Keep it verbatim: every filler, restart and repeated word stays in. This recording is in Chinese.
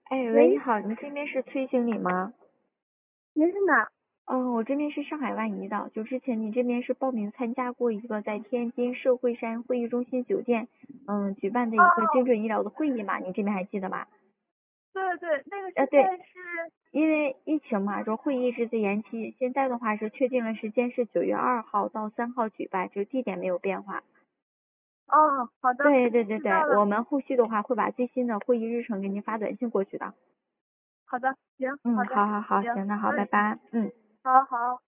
哎，喂，你喂， 好，你这边是崔经理吗？ 您是哪？ 嗯，我这边是上海万怡的，就之前你这边是报名参加过一个在天津社会山会议中心酒店，嗯，举办的哦一个精哦， 准医疗的会议嘛，你这边还记得吗？ 对对，那个呃，对， 是在是， 因为疫情嘛，就会议一直在延期，现在的话是确定了时间是九月二号到三号举办，就地点没有变化。 哦，好的， 对对对对， 知道了， 我们后续的话会把最新的会议日程给您发短信过去的。 好的，行， 嗯， 好的， 好好好， 行， 行，那好，拜嗯， 拜。嗯。 好好。